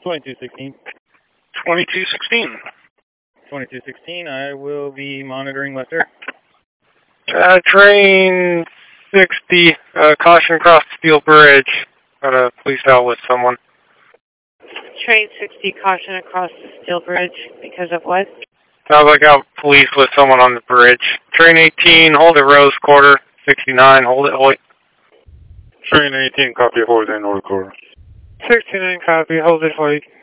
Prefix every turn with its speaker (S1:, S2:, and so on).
S1: 2216.
S2: 2216.
S1: 2216, I will be monitoring Lester.
S3: Train 60, caution across Steel Bridge. Got a police out with someone.
S4: Train 60, caution across the Steel Bridge. Because of what?
S3: Sounds like I got police with someone on the bridge. Train 18, hold it Rose Quarter. 69, hold it Hoyt.
S5: Train 18, copy Hoyt and North Quarter.
S3: 69, copy, hold it Hoyt.